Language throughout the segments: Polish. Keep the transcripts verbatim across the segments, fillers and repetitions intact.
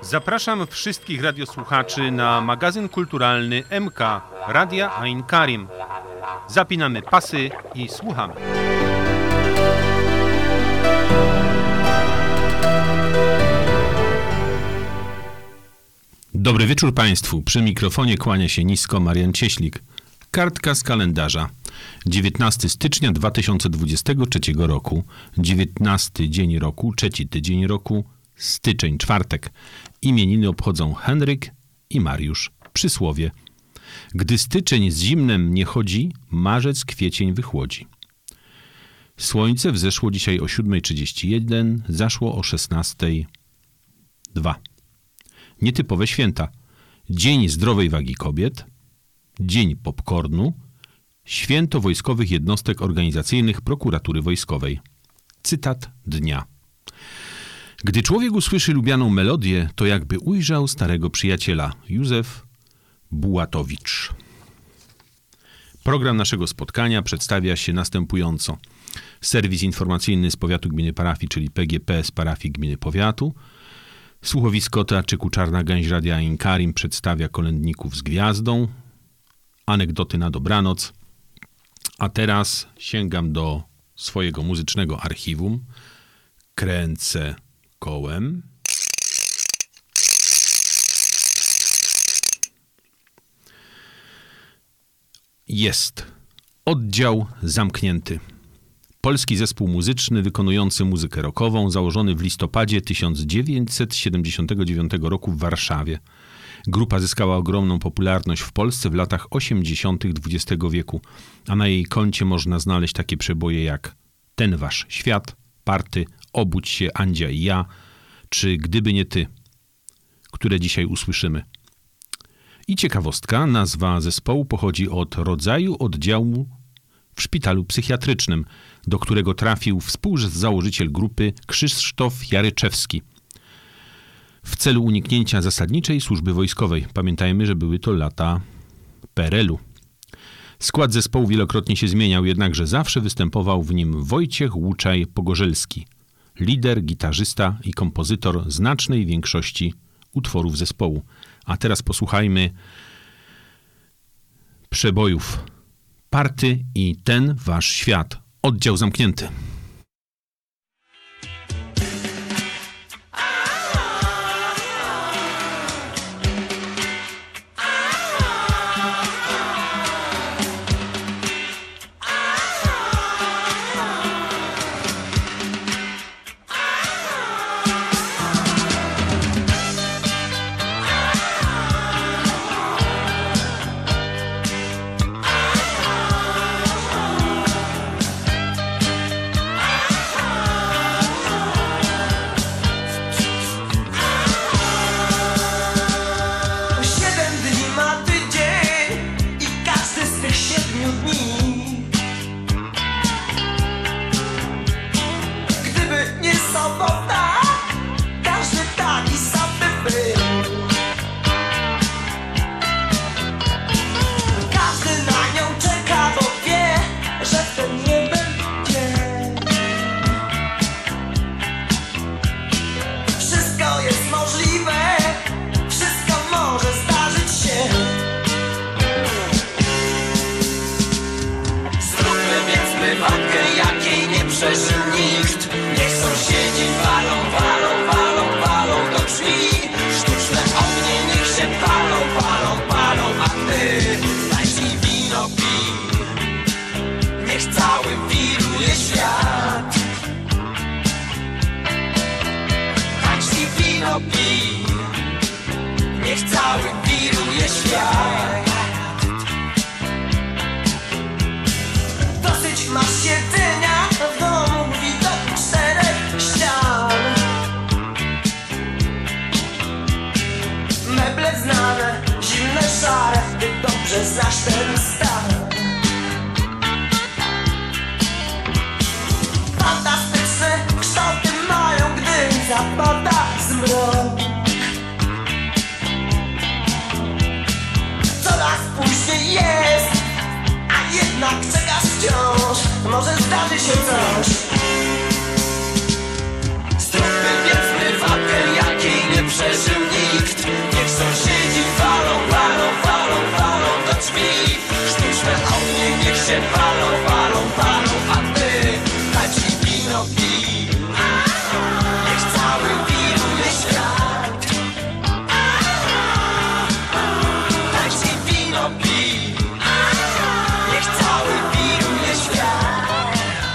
Zapraszam wszystkich radiosłuchaczy na magazyn kulturalny M K Radia Ain Karim. Zapinamy pasy i słuchamy. Dobry wieczór Państwu. Przy mikrofonie kłania się nisko Marian Cieślik. Kartka z kalendarza. dziewiętnastego stycznia dwa tysiące dwudziestego trzeciego roku. dziewiętnasty dzień roku, trzeci tydzień roku, styczeń, czwartek. Imieniny obchodzą Henryk i Mariusz. Przysłowie. Gdy styczeń z zimnem nie chodzi, marzec kwiecień wychłodzi. Słońce wzeszło dzisiaj o siódma trzydzieści jeden, zaszło o szesnasta dwa. Nietypowe święta. Dzień zdrowej wagi kobiet, Dzień popcornu, Święto Wojskowych Jednostek Organizacyjnych Prokuratury Wojskowej. Cytat dnia. Gdy człowiek usłyszy lubianą melodię, to jakby ujrzał starego przyjaciela. Józef Bułatowicz. Program naszego spotkania przedstawia się następująco. Serwis informacyjny z powiatu gminy parafii, czyli P G P z parafii gminy powiatu. Słuchowisko teatrzyku Czarna Gęś Radia Ain Karim przedstawia kolędników z gwiazdą. Anegdoty na dobranoc. A teraz sięgam do swojego muzycznego archiwum. Kręcę kołem. Jest. Oddział zamknięty. Polski zespół muzyczny wykonujący muzykę rockową, założony w listopadzie tysiąc dziewięćset siedemdziesiątego dziewiątego roku w Warszawie. Grupa zyskała ogromną popularność w Polsce w latach osiemdziesiątych dwudziestego wieku, a na jej koncie można znaleźć takie przeboje jak Ten wasz świat, Party, Obudź się, Andzia i ja, czy Gdyby nie ty, które dzisiaj usłyszymy. I ciekawostka, nazwa zespołu pochodzi od rodzaju oddziału w szpitalu psychiatrycznym, do którego trafił współzałożyciel grupy Krzysztof Jaryczewski w celu uniknięcia zasadniczej służby wojskowej. Pamiętajmy, że były to lata P R L u. Skład zespołu wielokrotnie się zmieniał, jednakże zawsze występował w nim Wojciech Łuczaj-Pogorzelski, lider, gitarzysta i kompozytor znacznej większości utworów zespołu. A teraz posłuchajmy przebojów Party i Ten wasz świat. Oddział zamknięty. Jednak czekasz wciąż, może zdarzy się coś. Zróbmy więc prywatkę, jakiej nie przeżył nikt. Sąsiedzi falą, falą, falą, falą do drzwi. Sztuczne ognie niech się palą, palą, palą, a ty daj ci wino pij. Niech cały wiruje świat. Daj ci wino pij. Niech cały wiruje świat.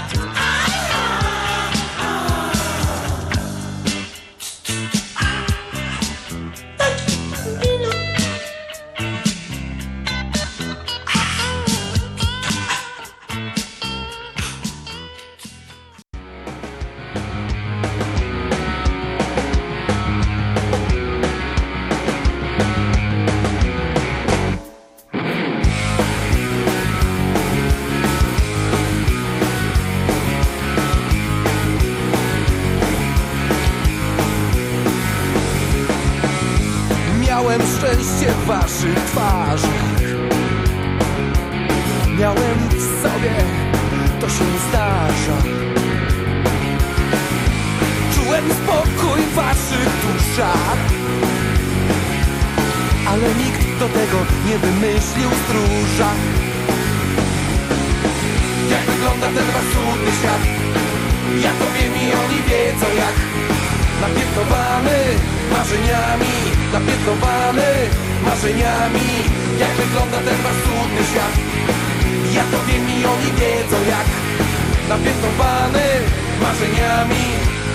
Miałem szczęście w waszych twarzach. Miałem w sobie, to się zdarza. Czułem spokój w waszych duszach, ale nikt do tego nie wymyślił stróża. Jak wygląda ten wasz cudny świat? Ja to wiem i oni wiedzą jak. Napiętnowany marzeniami, napiętnowany marzeniami. Jak wygląda ten wasz cudny świat? Ja to wiem i oni wiedzą jak. Napiętnowany marzeniami.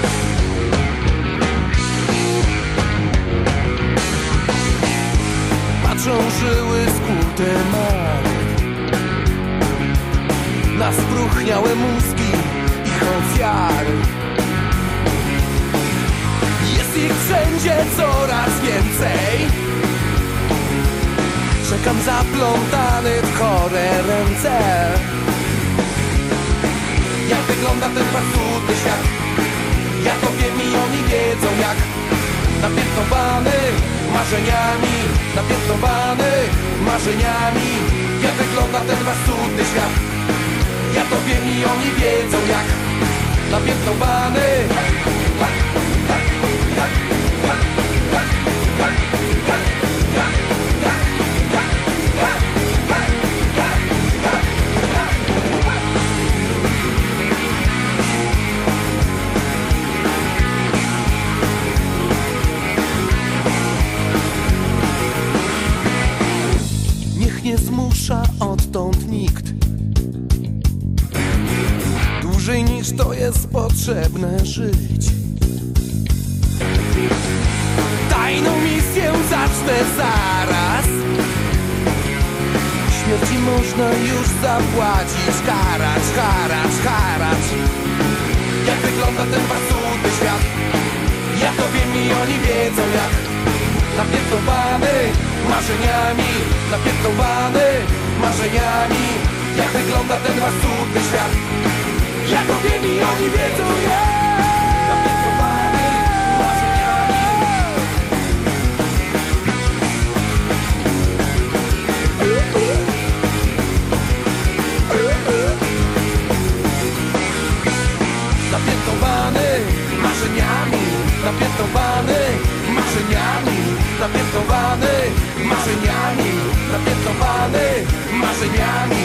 Patrzą żyły skute mark na spróchniałe mózgi ich ofiar. Jest ich wszędzie coraz więcej. Czekam zaplątany w chore ręce. Jak wygląda ten wasz cudny świat? Ja to wiem i oni wiedzą jak. Napiętnowany marzeniami, napiętnowany marzeniami. Jak wygląda ten wasz cudny świat? Ja to wiem i oni wiedzą jak. Napiętnowany. Niech nie zmusza odtąd nikt dłużej niż to jest potrzebne żyć. Tajną misję zacznę zaraz. Śmierci można już zapłacić. Haracz, haracz, haracz. Jak wygląda ten wasz cudny świat? Ja to wiem i oni wiedzą jak. Napiętnowany marzeniami, napiętnowany marzeniami. Jak wygląda ten wasz cudny świat? Ja to wiem i oni wiedzą jak. Napiętnowany marzeniami. Napiętnowany marzeniami, napiętnowany marzeniami, napiętnowany marzeniami, napiętnowany marzeniami.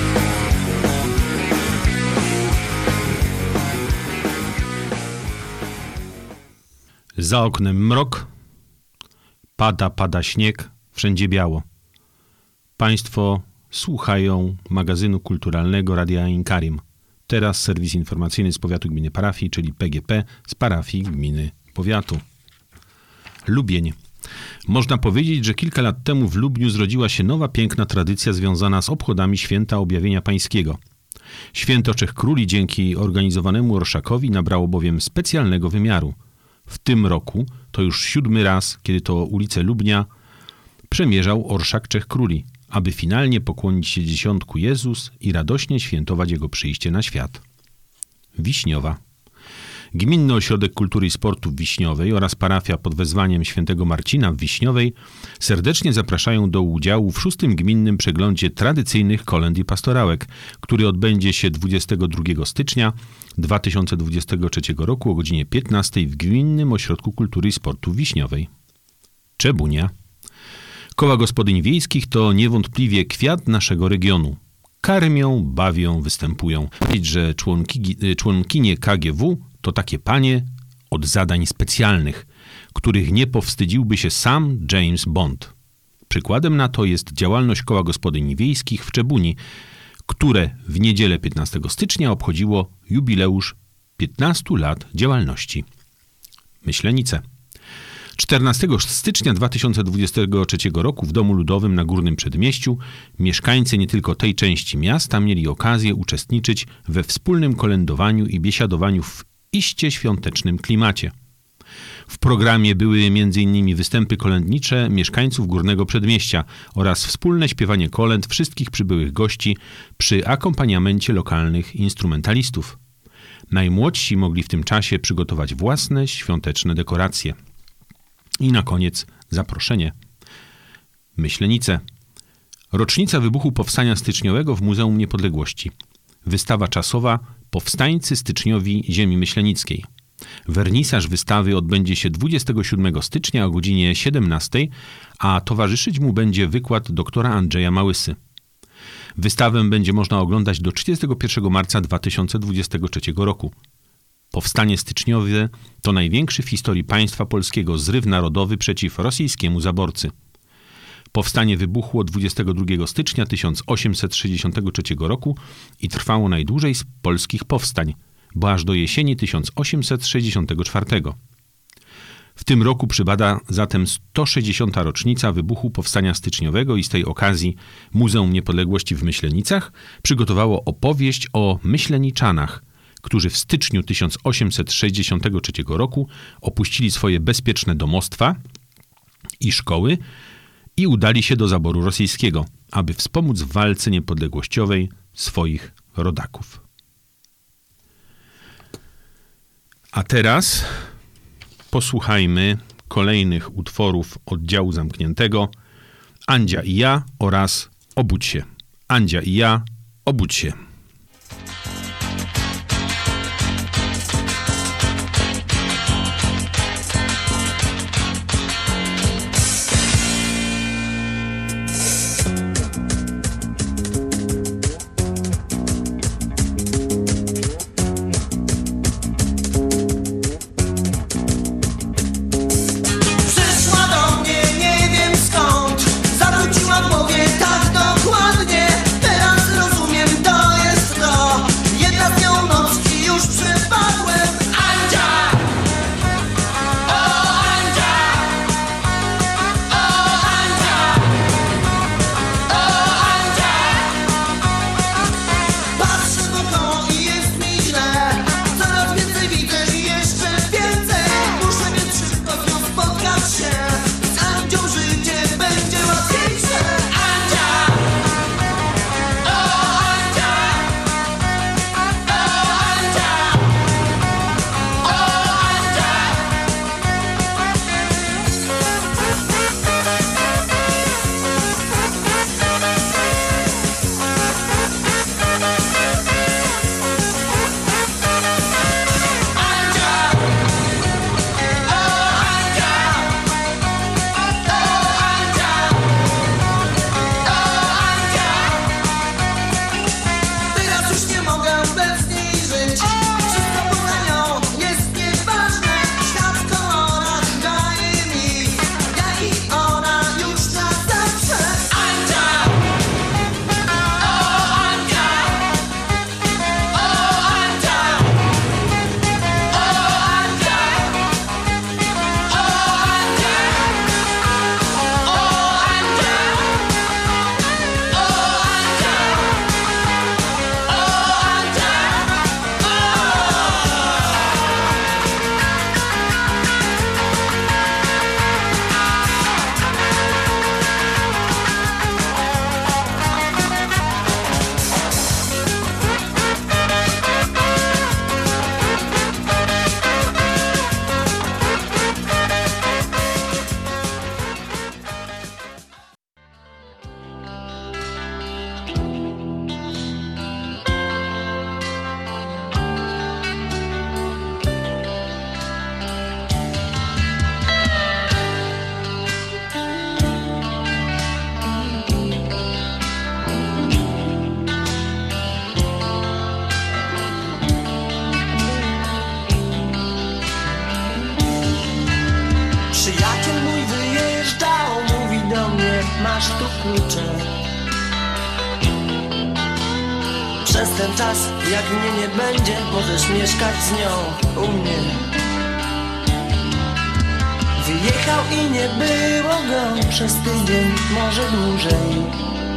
Za oknem mrok, pada, pada śnieg, wszędzie biało. Państwo słuchają magazynu kulturalnego Radia Inkarim. Teraz serwis informacyjny z powiatu gminy parafii, czyli P G P z parafii gminy powiatu. Lubień. Można powiedzieć, że kilka lat temu w Lubniu zrodziła się nowa piękna tradycja związana z obchodami Święta Objawienia Pańskiego. Święto Trzech Króli dzięki organizowanemu orszakowi nabrało bowiem specjalnego wymiaru. W tym roku to już siódmy raz, kiedy to ulicę Lubnia przemierzał orszak Trzech Króli, aby finalnie pokłonić się dziesiątku Jezus i radośnie świętować Jego przyjście na świat. Wiśniowa. Gminny Ośrodek Kultury i Sportu w Wiśniowej oraz parafia pod wezwaniem świętego Marcina w Wiśniowej serdecznie zapraszają do udziału w szóstym gminnym przeglądzie tradycyjnych kolęd i pastorałek, który odbędzie się dwudziestego drugiego stycznia dwa tysiące dwudziestego trzeciego roku o godzinie piętnastej w Gminnym Ośrodku Kultury i Sportu w Wiśniowej. Czebunia. Koła gospodyń wiejskich to niewątpliwie kwiat naszego regionu. Karmią, bawią, występują. Wiedzieć, że członki, członkinie K G W to takie panie od zadań specjalnych, których nie powstydziłby się sam James Bond. Przykładem na to jest działalność Koła Gospodyń Wiejskich w Czebuni, które w niedzielę piętnastego stycznia obchodziło jubileusz piętnastu lat działalności. Myślenice. czternastego stycznia dwa tysiące dwudziestego trzeciego roku w Domu Ludowym na Górnym Przedmieściu mieszkańcy nie tylko tej części miasta mieli okazję uczestniczyć we wspólnym kolędowaniu i biesiadowaniu w iście świątecznym klimacie. W programie były między innymi występy kolędnicze mieszkańców Górnego Przedmieścia oraz wspólne śpiewanie kolęd wszystkich przybyłych gości przy akompaniamencie lokalnych instrumentalistów. Najmłodsi mogli w tym czasie przygotować własne świąteczne dekoracje. I na koniec zaproszenie. Myślenice. Rocznica wybuchu Powstania Styczniowego w Muzeum Niepodległości. Wystawa czasowa Powstańcy styczniowi ziemi myślenickiej. Wernisaż wystawy odbędzie się dwudziestego siódmego stycznia o godzinie siedemnastej, a towarzyszyć mu będzie wykład doktora Andrzeja Małysy. Wystawę będzie można oglądać do trzydziestego pierwszego marca dwa tysiące dwudziestego trzeciego roku. Powstanie styczniowe to największy w historii państwa polskiego zryw narodowy przeciw rosyjskiemu zaborcy. Powstanie wybuchło dwudziestego drugiego stycznia tysiąc osiemset sześćdziesiątego trzeciego roku i trwało najdłużej z polskich powstań, bo aż do jesieni tysiąc osiemset sześćdziesiątego czwartego. W tym roku przypada zatem sto sześćdziesiąta rocznica wybuchu Powstania Styczniowego i z tej okazji Muzeum Niepodległości w Myślenicach przygotowało opowieść o myśleniczanach, którzy w styczniu tysiąc osiemset sześćdziesiątego trzeciego roku opuścili swoje bezpieczne domostwa i szkoły i udali się do zaboru rosyjskiego, aby wspomóc w walce niepodległościowej swoich rodaków. A teraz posłuchajmy kolejnych utworów oddziału zamkniętego Andzia i ja oraz Obudź się. Andzia i ja, obudź się. Zawróciła w głowie tak dokładnie. Teraz rozumiem, to masz tu klucze. Przez ten czas, jak mnie nie będzie, możesz mieszkać z nią u mnie. Wyjechał i nie było go przez tydzień, może dłużej.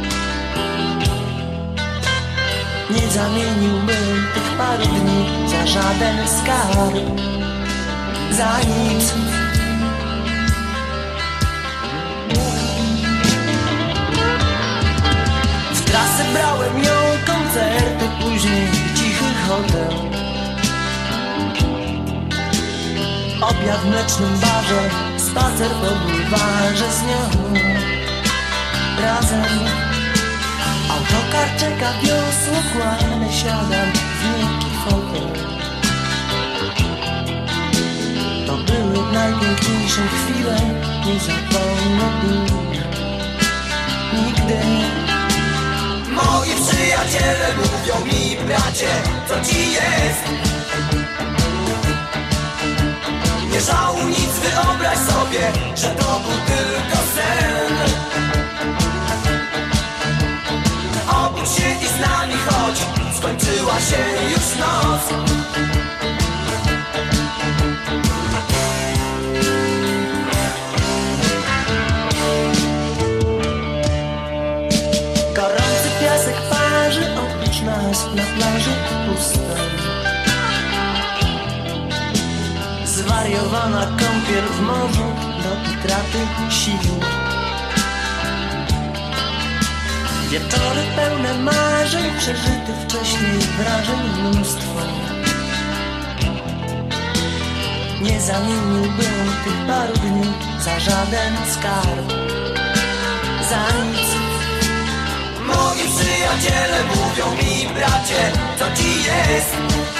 Nie zamieniłbym tych paru dni za żaden skarb, za nic. W trasę brałem ją, koncerty, później cichy hotel. Obiad w mlecznym barze, spacer po bulwarze z nią razem. Autokar czeka, wiosło kłane, siadam w miękki fotel. To były najpiękniejsze chwile, nie zapomnę ich nigdy. Moi przyjaciele mówią mi, bracie, co ci jest? Nie żałuj nic, wyobraź sobie, że to był tylko sen. Obudź się i z nami chodź, skończyła się już noc. Gorący piasek parzy oprócz nas na plaży pustej. Zwariowana kąpiel w morzu do utraty sił. Wieczory pełne marzeń, przeżytych wcześniej wrażeń mnóstwo. Nie zamieniłbym tych paru dni za żaden skarb, za nic. Moi przyjaciele mówią mi, bracie, co ci jest?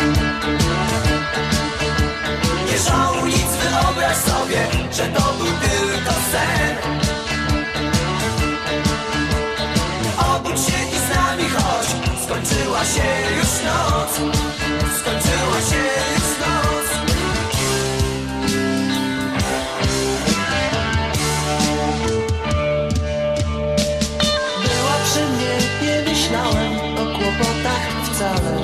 Nie żałuj nic, wyobraź sobie, że to był tylko sen. Obudź się i z nami chodź, skończyła się już noc. Skończyła się już noc. Była przy mnie, nie myślałem o kłopotach wcale.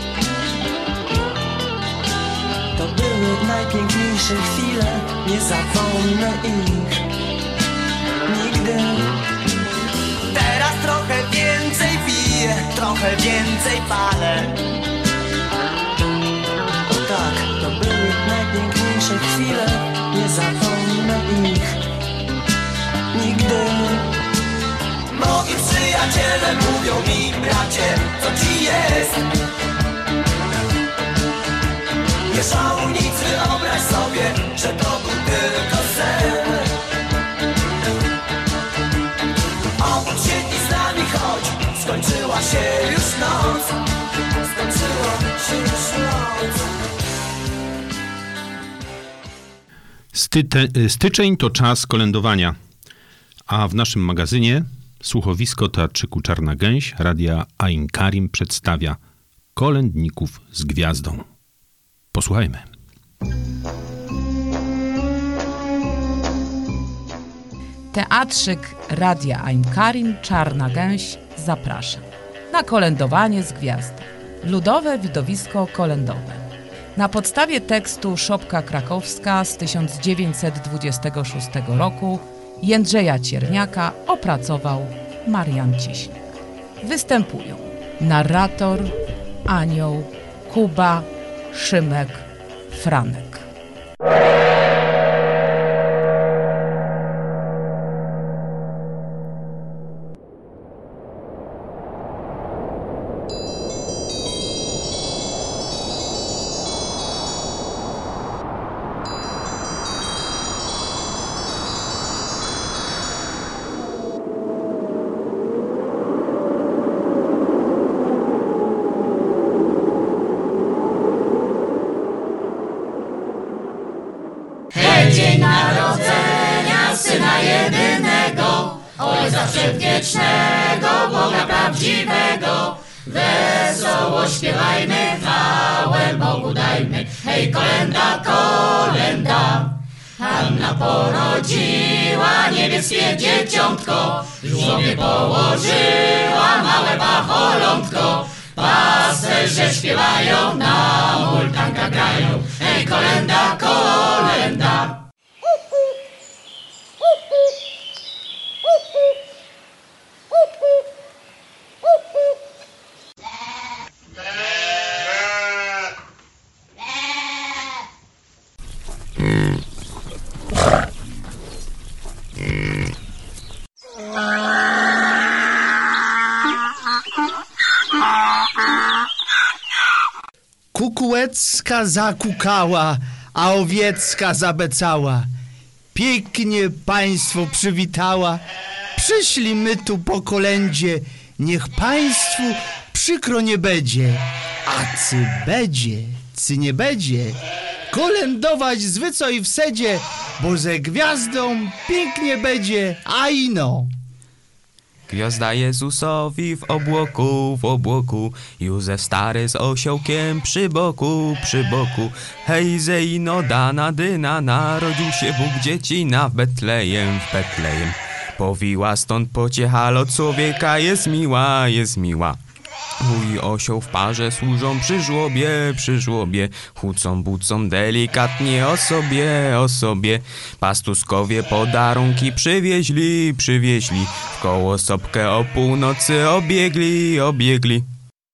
To były najpiękniejsze chwile, nie zapomnę ich nigdy. Teraz trochę więcej piję, trochę więcej palę. O tak, to były najpiękniejsze chwile, nie zapomnę ich nigdy. Moi przyjaciele mówią mi, bracie, co ci jest? Nie żałuj nic, wyobraź sobie, że to był tylko sen. Obudź się i z nami chodź, skończyła się już noc. Skończyła się już noc. Styte, styczeń to czas kolędowania, a w naszym magazynie słuchowisko Teatrzyku Czarna Gęś Radia Ain Karim przedstawia kolędników z gwiazdą. Posłuchajmy. Teatrzyk Radia Ain Karim Czarna Gęś zaprasza na kolędowanie z gwiazdą. Ludowe widowisko kolędowe. Na podstawie tekstu Szopka Krakowska z tysiąc dziewięćset dwudziestego szóstego roku Jędrzeja Cierniaka opracował Marian Cieślik. Występują narrator, Anioł, Kuba, Szymek, Franek. Dzień narodzenia Syna jedynego, Ojca Przedwiecznego, Boga prawdziwego. Wesoło śpiewajmy, chwałę Bogu dajmy. Hej, kolenda, kolenda, Hanna porodziła niebieskie dzieciątko, w żłobie położyła małe pacholątko. Pasterze śpiewają, na multankach grają, hej kolenda, kolenda. Kukułecka zakukała, a owiecka zabecała. Pięknie państwo przywitała. Przyszli my tu po kolędzie, niech państwu przykro nie będzie. A cy będzie, cy nie będzie, kolędować zwyco i w sedzie, bo ze gwiazdą pięknie będzie, a ino. Gwiazda Jezusowi w obłoku, w obłoku, Józef stary z osiołkiem przy boku, przy boku. Hej zejno dana dyna, narodził się Bóg dziecina w Betlejem, w Betlejem. Powiła stąd pociecha, lot człowieka jest miła, jest miła. Wuj osioł w parze służą przy żłobie, przy żłobie. Chucą, bucą delikatnie o sobie, o sobie. Pastuskowie podarunki przywieźli, przywieźli. Wkoło sopkę o północy obiegli, obiegli.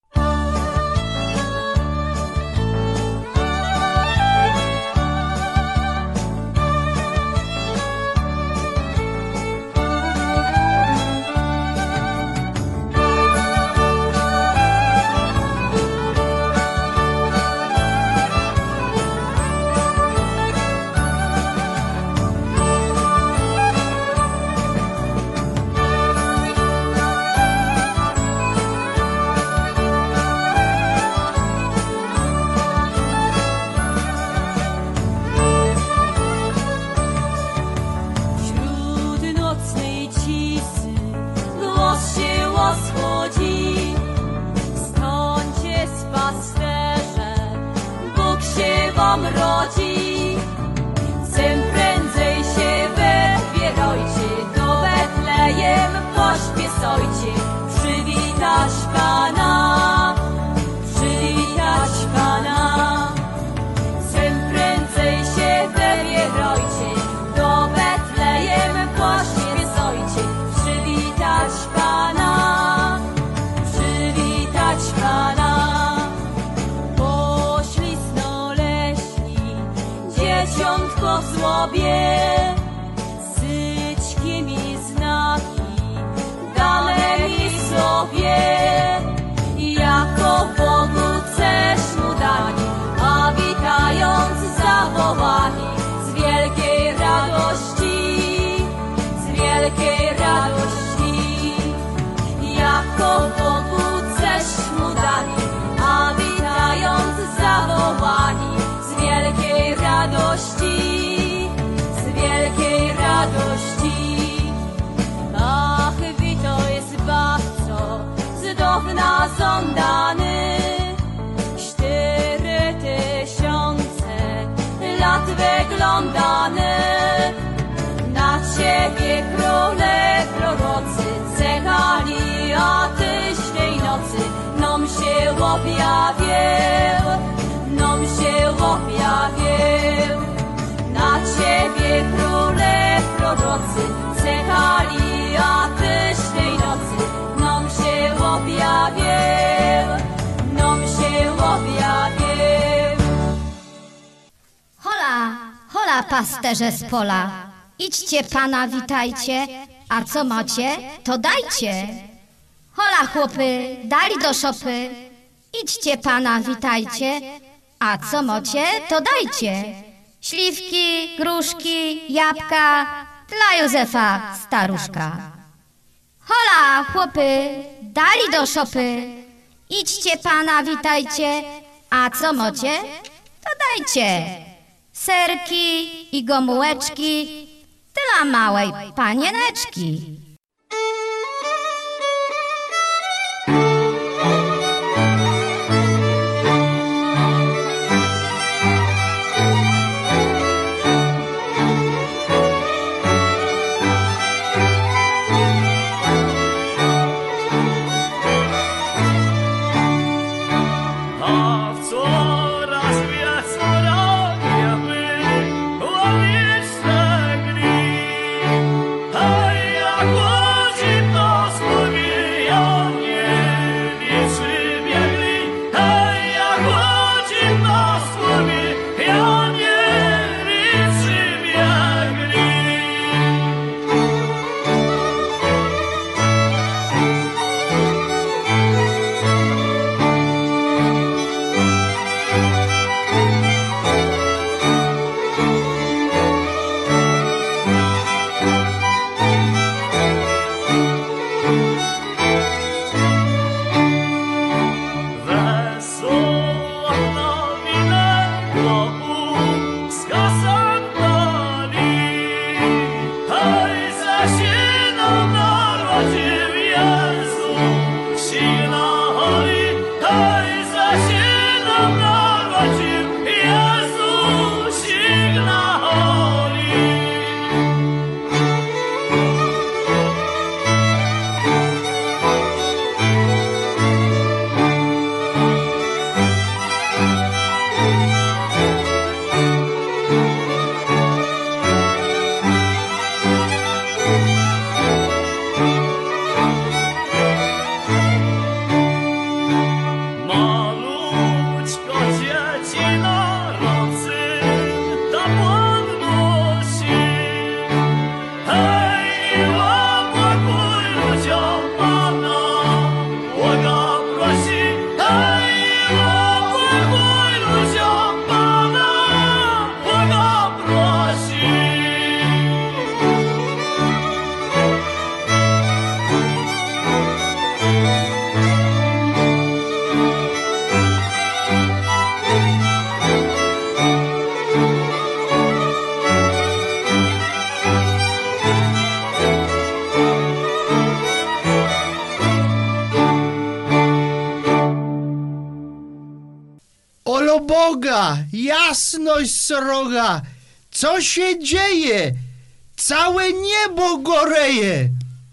Rodzi, czym prędzej się wybierajcie, do Betlejem pośpiesojcie, przywitać Pana, przywitać Pana. Czym prędzej się wybierajcie, do Betlejem pośpiesojcie, przywitać Pana, przywitać Pana. Dzieciątko w żłobie, syćkiem i znaki dane mi sobie, jako Bogu chcesz mu dać, a witając zawołani z wielkiej radości, z wielkiej radości, jako Bogu chcesz mu dać, a witając zawołani z wielkiej radości, z wielkiej radości. Ach, wito jest bawco, z dawna żądany, cztery tysiące lat wyglądany. Na ciebie króle prorocy czekali, a tyś tej nocy nam się objawił, nam się objawił. Na ciebie króle prorocy czekali, a tyś tej nocy nam się objawił, nam się objawił. Hola, hola pasterze z pola, idźcie Pana witajcie, a co macie, to dajcie. Hola chłopy, dali do szopy, idźcie Pana witajcie, a co mocie, to dajcie. Śliwki, gruszki, jabłka, dla Józefa staruszka. Hola chłopy, dali do szopy, idźcie Pana witajcie, a co mocie, to dajcie. Serki i gomułeczki dla małej panieneczki. Boga, jasność sroga, co się dzieje? Całe niebo goreje.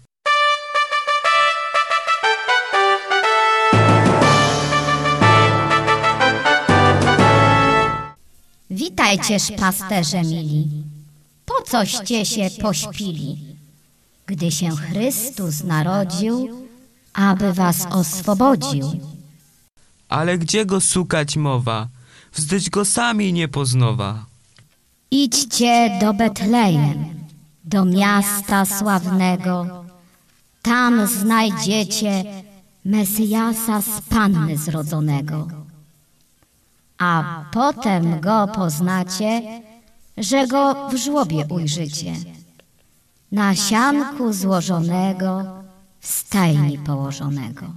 Witajcież, pasterze mili. Po coście się pośpili, gdy się Chrystus narodził, aby was oswobodził? Ale gdzie go szukać mowa? Wzdyć go sami nie poznowa. Idźcie do Betlejem, do miasta sławnego. Tam znajdziecie Mesjasa z Panny zrodzonego. A potem go poznacie, że go w żłobie ujrzycie, na sianku złożonego, w stajni położonego.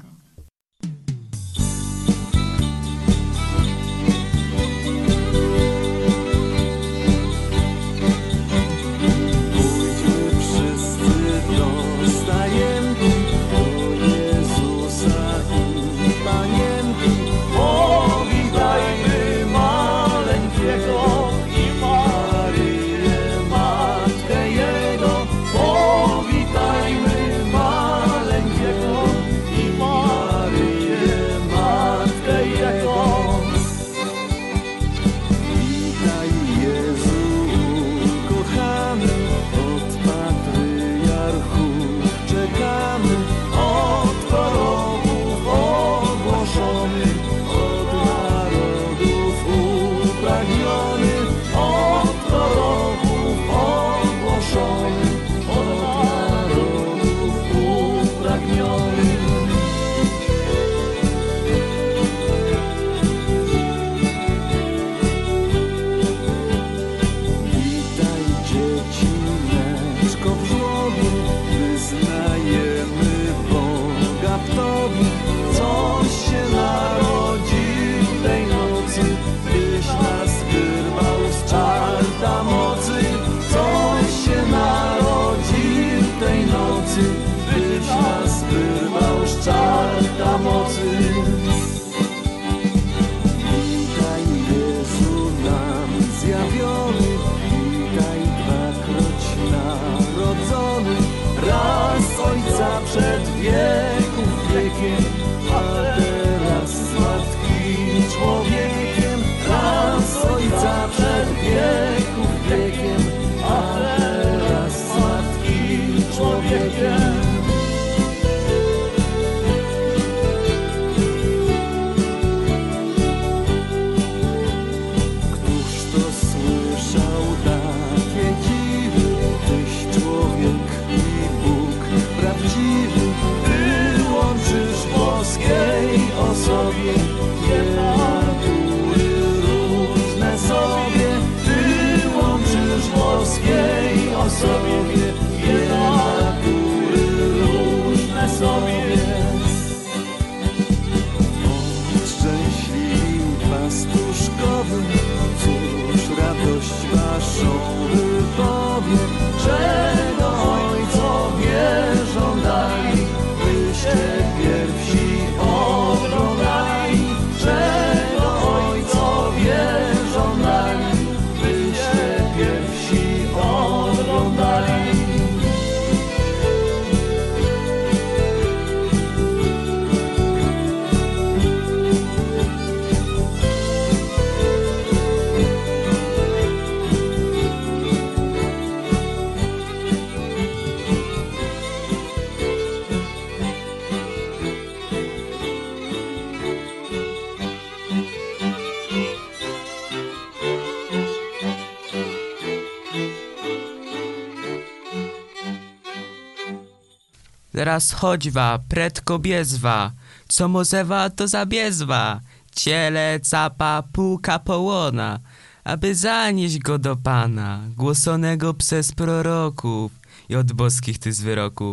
Teraz chodźwa, prędko biezwa, co mozewa to zabiezwa, ciele, capa, półka połona, aby zanieść go do Pana, głosonego przez proroków i od boskich ty z wyroków.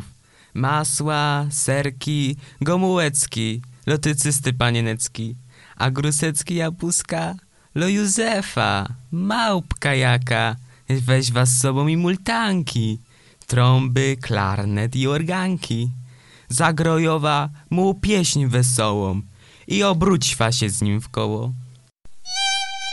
Masła, serki, gomułecki, lotycysty panienecki, a grusecki jabłuska, lo Józefa, małpka jaka, weź was z sobą i multanki, trąby, klarnet i organki. Zagrojowa mu pieśń wesołą i obróćwa się z nim w koło.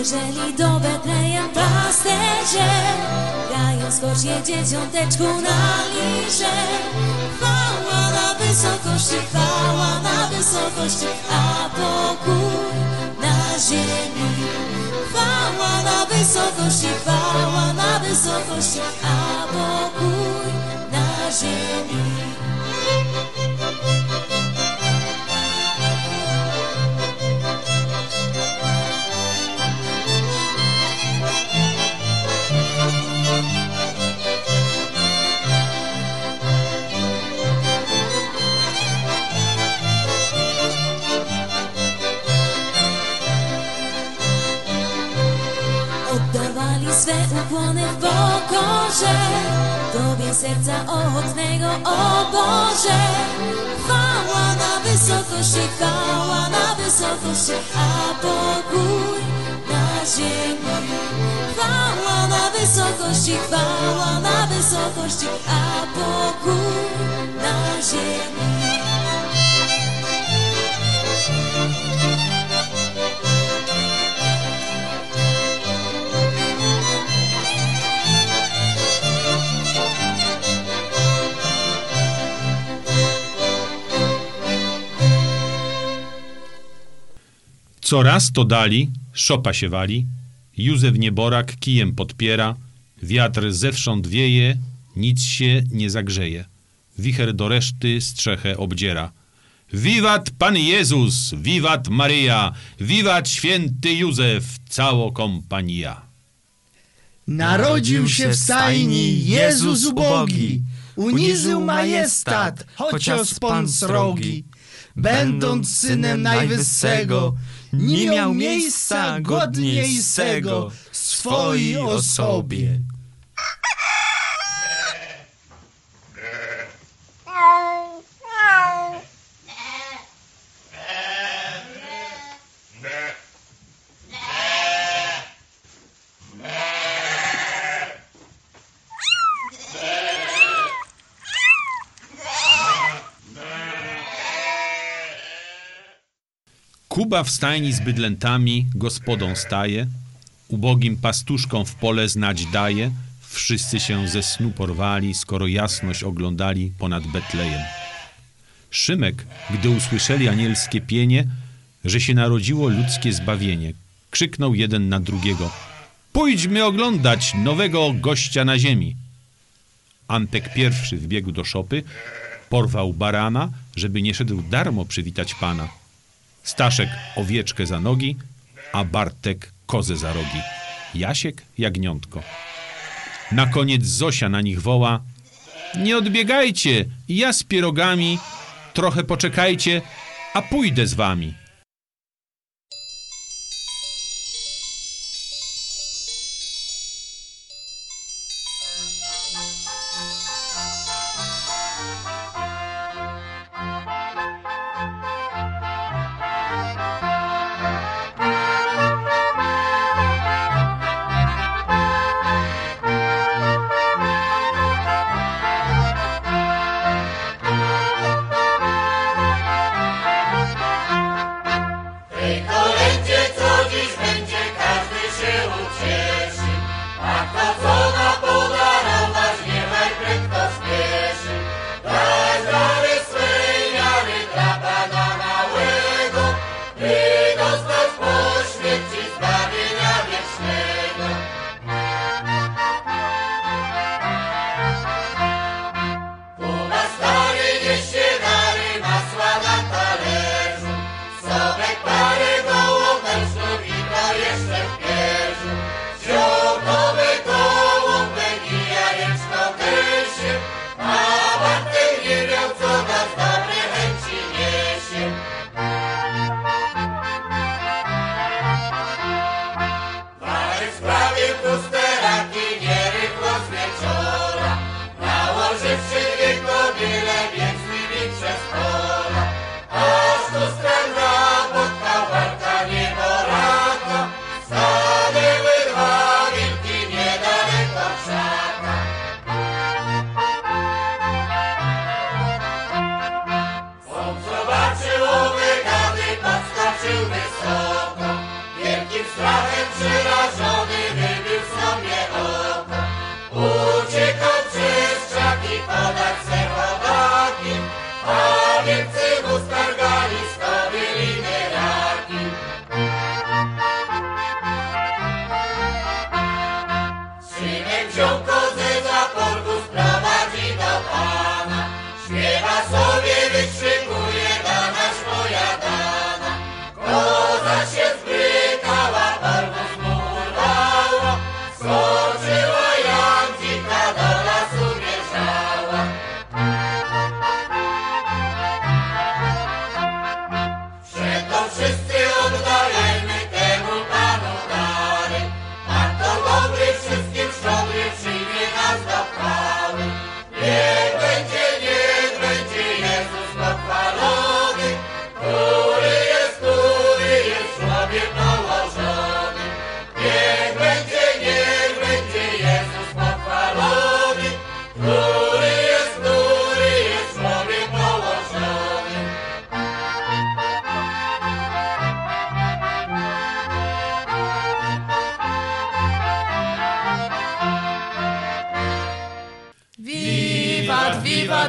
Dojrzeli do Betlejem pasterze, grają skocznie dzieciąteczku na lirze. Chwała na wysokości, chwała na wysokości, a pokój na ziemi. Chwała na wysokości, chwała na wysokości, a pokój na ziemi. Oddawali swe ukłony w pokorze Tobie serca ochotnego, o Boże. Chwała na wysokości, chwała na wysokości, a pokój na ziemi. Chwała na wysokości, chwała na wysokości, a pokój na ziemi. Co raz to dali, szopa się wali, Józef nieborak kijem podpiera, wiatr zewsząd wieje, nic się nie zagrzeje. Wicher do reszty strzechę obdziera. Wiwat Pan Jezus, wiwat Maryja, wiwat święty Józef, cało kompania. Narodził się w stajni Jezus ubogi, uniżył majestat, chociaż Pan srogi. Będąc synem Najwyższego, nie miał miejsca godniejszego swojej osobie. Kuba w stajni z bydlętami gospodą staje, ubogim pastuszkom w pole znać daje, wszyscy się ze snu porwali, skoro jasność oglądali ponad Betlejem. Szymek, gdy usłyszeli anielskie pienie, że się narodziło ludzkie zbawienie, krzyknął jeden na drugiego: pójdźmy oglądać nowego gościa na ziemi. Antek pierwszy wbiegł do szopy, porwał barana, żeby nie szedł darmo przywitać pana. Staszek owieczkę za nogi, a Bartek kozę za rogi. Jasiek jagniątko. Na koniec Zosia na nich woła: nie odbiegajcie, ja z pierogami, trochę poczekajcie, a pójdę z wami.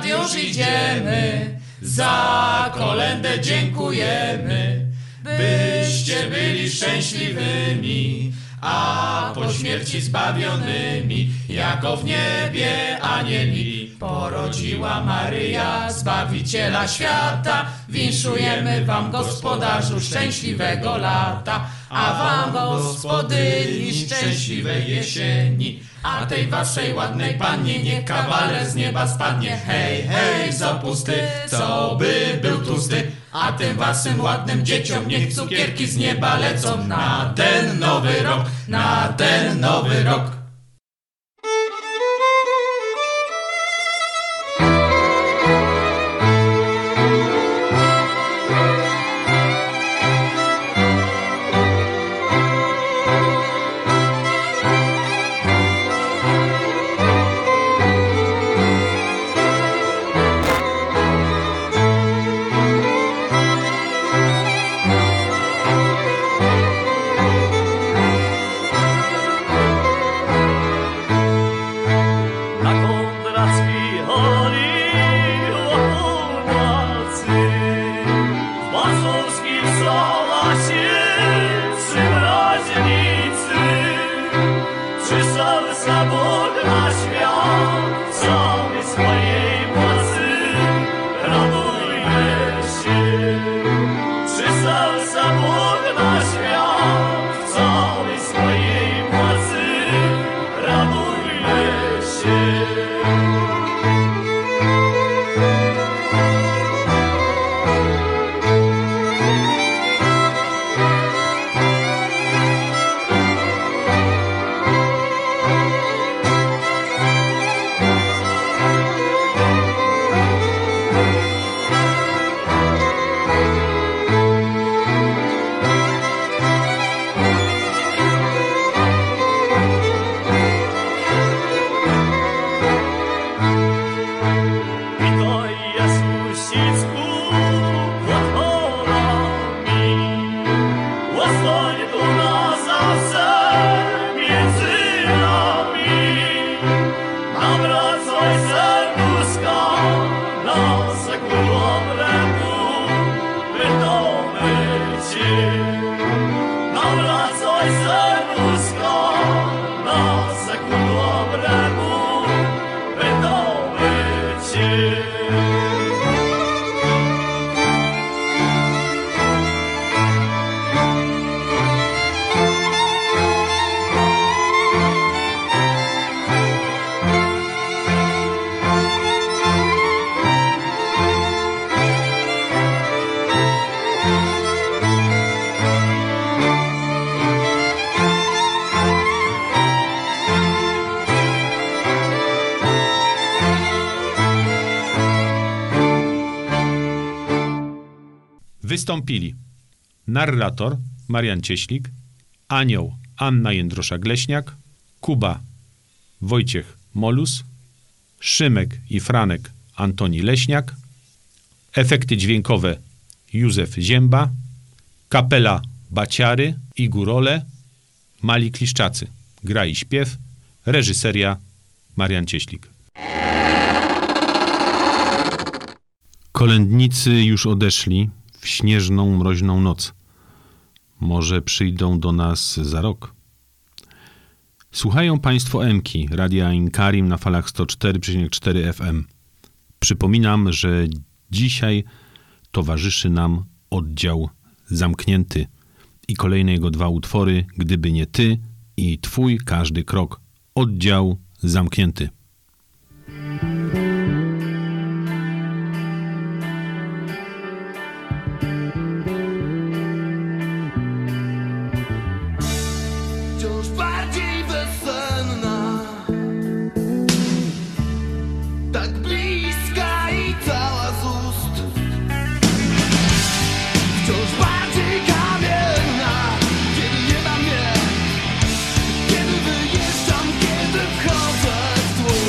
świat już idziemy, za kolędę dziękujemy, byście byli szczęśliwymi, a po śmierci zbawionymi, jako w niebie anieli. Porodziła Maryja, Zbawiciela świata, winszujemy wam, gospodarzu, szczęśliwego lata, a wam, gospodyni, szczęśliwej jesieni, a tej waszej ładnej pannie niech kawaler z nieba spadnie. Hej, hej, zapusty, co by był tłusty, a tym waszym ładnym dzieciom niech cukierki z nieba lecą na ten nowy rok, na ten nowy rok. Wystąpili narrator Marian Cieślik, Anioł Anna Jędrosza-Gleśniak, Kuba Wojciech Molus, Szymek i Franek Antoni Leśniak, efekty dźwiękowe Józef Zięba, kapela Baciary i Górole, Mali Kliszczacy, gra i śpiew, reżyseria Marian Cieślik. Kolędnicy już odeszli w śnieżną, mroźną noc. Może przyjdą do nas za rok. Słuchają Państwo Emki, Radia Ain Karim na falach sto cztery przecinek cztery F M. Przypominam, że dzisiaj towarzyszy nam oddział Zamknięty i kolejne jego dwa utwory, Gdyby nie ty i Twój każdy krok. Oddział Zamknięty. Wciąż bardziej weselna, tak bliska i cała z ust. Wciąż bardziej kamienna, kiedy nie ma mnie, kiedy wyjeżdżam, kiedy wchodzę w tłum.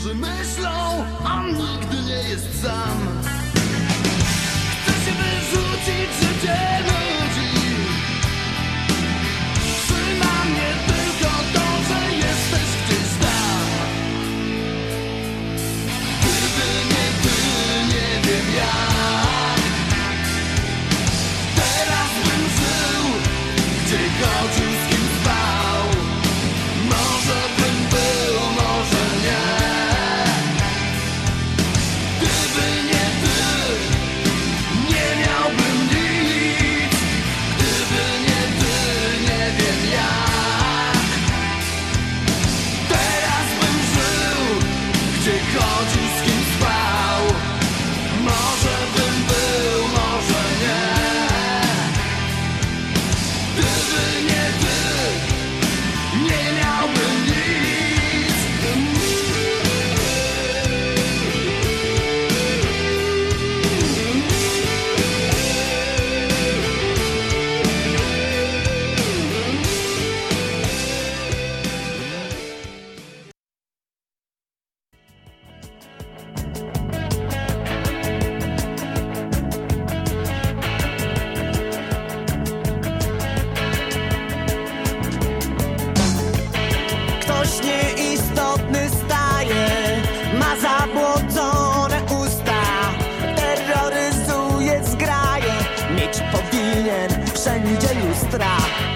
Niektórzy myślą, a nigdy nie jest sam. Chce się wyrzucić życie ludzi. Trzyma mnie tylko to, że jesteś gdzieś tam. Gdyby nie ty, nie wiem jak. Teraz bym żył, gdzie chodził, z kim spał. Może bym był, może nie. Gdyby nie ty, nie miałbym nic. Gdyby nie ty, nie wiem jak. Teraz bym żył, gdzie chodził, z kim spał. Może bym był, może nie. Gdyby nie ty, nie miałbym nic. Ktoś nieistotny staje, ma zabłocone usta, terroryzuje zgraje, mieć powinien wszędzie lustra.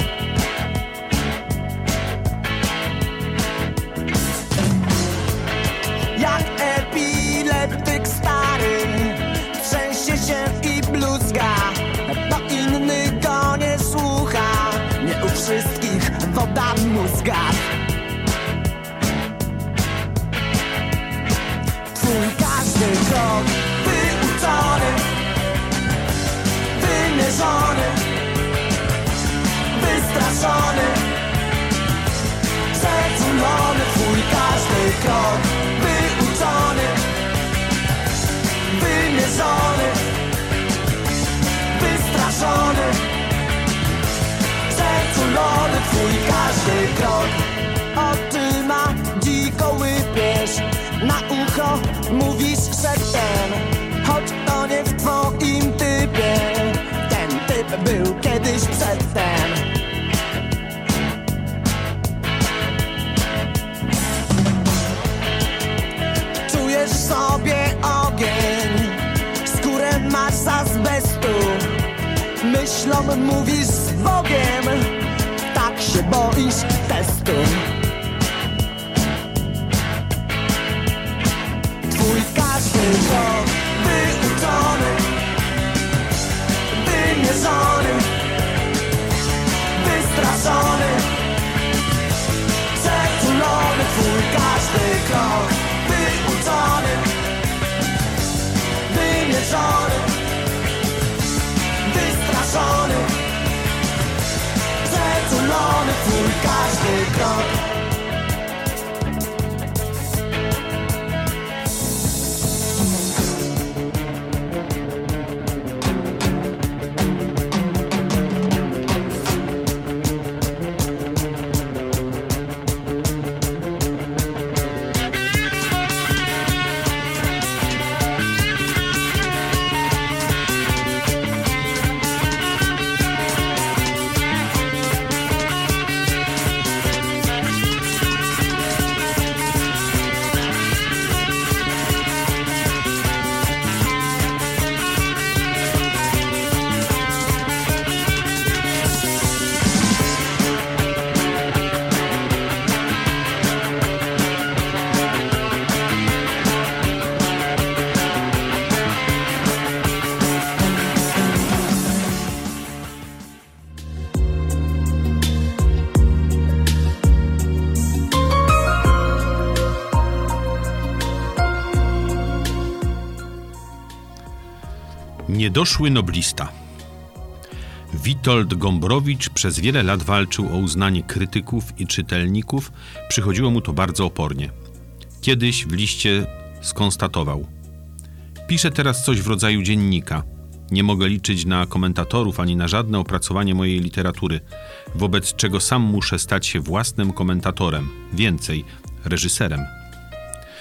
Jak epileptyk stary, trzęsie się i bluzga, bo inny go nie słucha, nie u wszystkich woda w mózgach. Twój każdy krok wyuczony, wymierzony, wystraszony, przeculony. Twój każdy krok wyuczony, wymierzony, wystraszony, przeculony. Twój każdy krok oczyma dziko łypiesz, na ucho mówisz szeptem, choć to nie w twoim typie. Ten typ był kiedyś przedtem. Czujesz sobie ogień, skórę masz z azbestu, myślom mówisz z Bogiem, tak się boisz testu. Twój każdy krok wyuczony, wymierzony, wystraszony, przeculony. Twój każdy krok wyuczony, wymierzony, wystraszony, przeculony. Twój każdy krok. Niedoszły noblista. Witold Gombrowicz przez wiele lat walczył o uznanie krytyków i czytelników, przychodziło mu to bardzo opornie. Kiedyś w liście skonstatował: piszę teraz coś w rodzaju dziennika. Nie mogę liczyć na komentatorów ani na żadne opracowanie mojej literatury, wobec czego sam muszę stać się własnym komentatorem, więcej, reżyserem.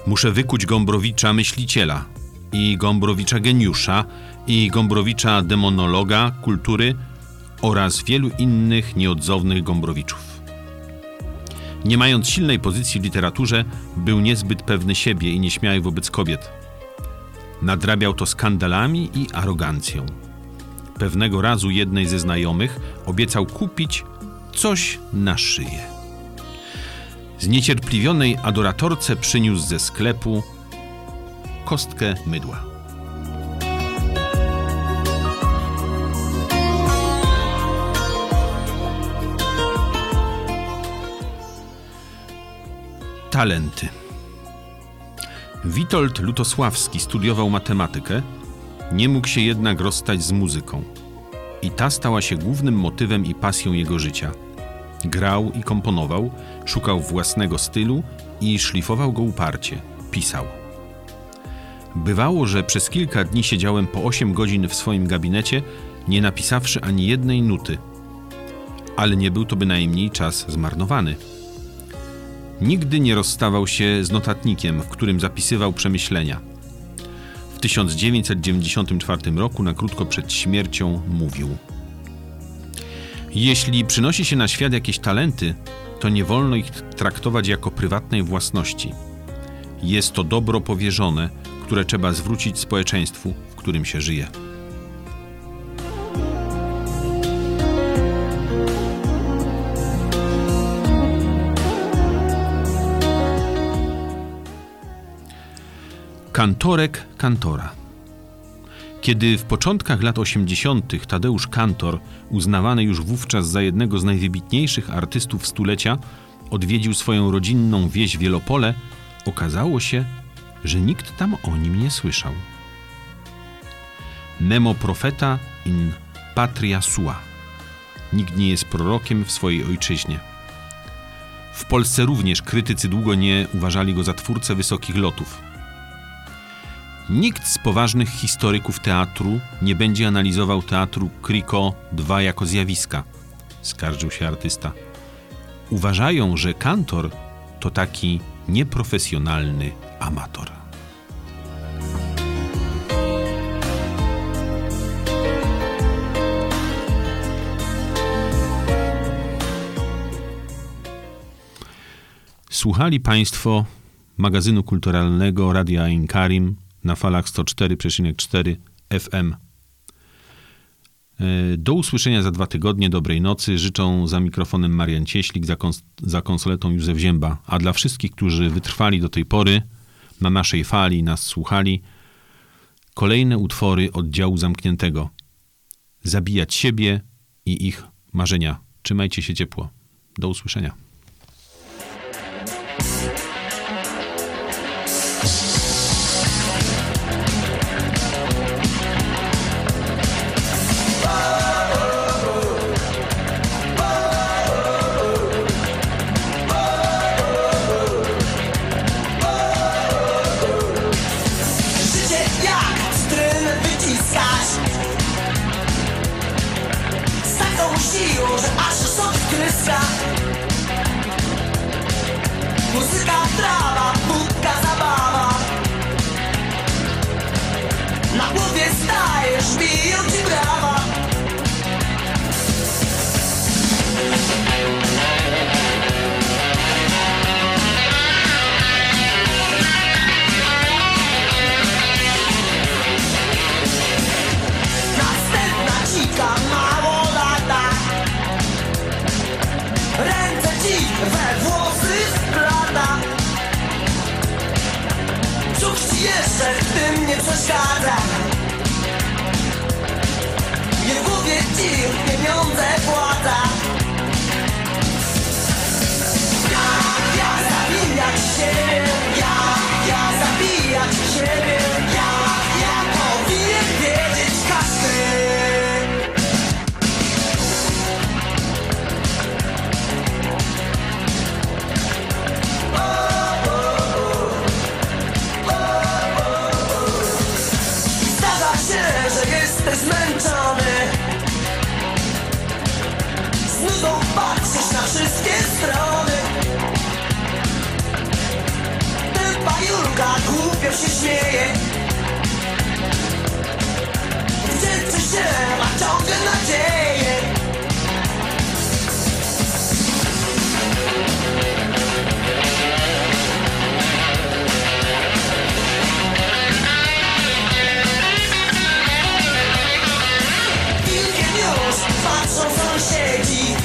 Muszę wykuć Gombrowicza myśliciela i Gombrowicza geniusza i Gombrowicza demonologa kultury oraz wielu innych nieodzownych Gombrowiczów. Nie mając silnej pozycji w literaturze, był niezbyt pewny siebie i nieśmiały wobec kobiet. Nadrabiał to skandalami i arogancją. Pewnego razu jednej ze znajomych obiecał kupić coś na szyję. Zniecierpliwionej adoratorce przyniósł ze sklepu kostkę mydła. Talenty. Witold Lutosławski studiował matematykę, nie mógł się jednak rozstać z muzyką. I ta stała się głównym motywem i pasją jego życia. Grał i komponował, szukał własnego stylu i szlifował go uparcie. Pisał. Bywało, że przez kilka dni siedziałem po osiem godzin w swoim gabinecie, nie napisawszy ani jednej nuty. Ale nie był to bynajmniej czas zmarnowany. Nigdy nie rozstawał się z notatnikiem, w którym zapisywał przemyślenia. W tysiąc dziewięćset dziewięćdziesiątym czwartym roku, na krótko przed śmiercią, mówił: jeśli przynosi się na świat jakieś talenty, to nie wolno ich traktować jako prywatnej własności. Jest to dobro powierzone, które trzeba zwrócić społeczeństwu, w którym się żyje. Kantorek Kantora. Kiedy w początkach lat osiemdziesiątych Tadeusz Kantor, uznawany już wówczas za jednego z najwybitniejszych artystów stulecia, odwiedził swoją rodzinną wieś Wielopole, okazało się, że nikt tam o nim nie słyszał. Nemo profeta in patria sua. Nikt nie jest prorokiem w swojej ojczyźnie. W Polsce również krytycy długo nie uważali go za twórcę wysokich lotów. Nikt z poważnych historyków teatru nie będzie analizował teatru Kriko dwa jako zjawiska, skarżył się artysta. Uważają, że Kantor to taki nieprofesjonalny amator. Słuchali Państwo magazynu kulturalnego Radia Inkarim na falach sto cztery przecinek cztery F M. Do usłyszenia za dwa tygodnie. Dobrej nocy. Życzą za mikrofonem Marian Cieślik, za, kons- za konsoletą Józef Zięba. A dla wszystkich, którzy wytrwali do tej pory na naszej fali i nas słuchali, kolejne utwory oddziału zamkniętego. Zabijać siebie i ich marzenia. Trzymajcie się ciepło. Do usłyszenia. Muzyka, trawa, wódka, zabawa. Na głowie stajesz, biją ci brawa. Następna cika, mało lata. Ręce ci we włosy wplata. Brzuch ci jeszcze w tym nie przeszkadza. I w głowie ci pieniądze płaca. Ja, ja zabijać siebie. Ja, ja zabijać siebie. Ja, ja powinien wiedzieć każdy. Jesteś zmęczony. Z nudą patrzysz na wszystkie strony. Ten córka głupio się śmieje. W dziewczę się ma ciągle nadzieję. Wilkiem już patrzą sąsiedzi.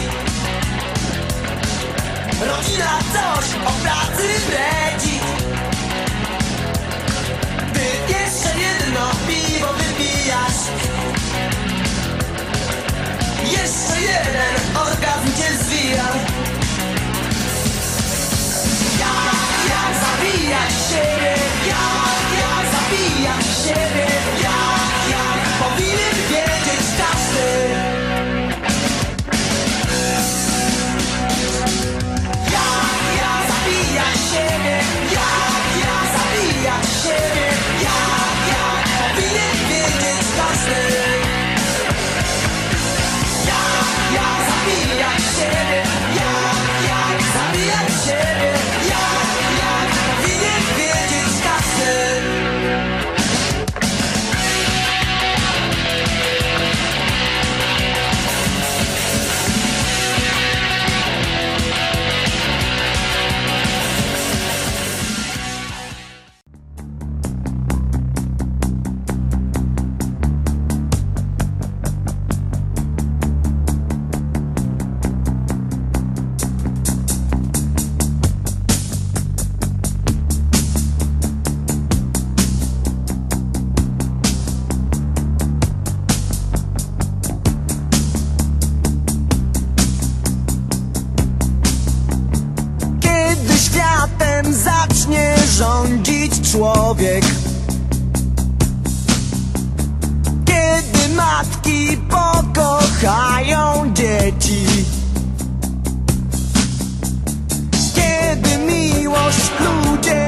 Rodzina coś o pracy bredzi. Ty jeszcze jedno piwo wypijasz. Jeszcze jeden orgazm cię zwija. Jak, jak zabijać siebie. Jak, jak zabijać siebie. Jak, jak powinien wiedzieć każdy. Jak, jak zabijać siebie. Jak, jak zabijać siebie. Jak, jak powinien wiedzieć każdy. Jak, jak zabijać siebie. Jak, jak zabijać siebie. Jak, jak powinien wiedzieć każdy. Kiedy światem zacznie rządzić człowiek, kiedy matki pokochają dzieci, kiedy miłość ludzie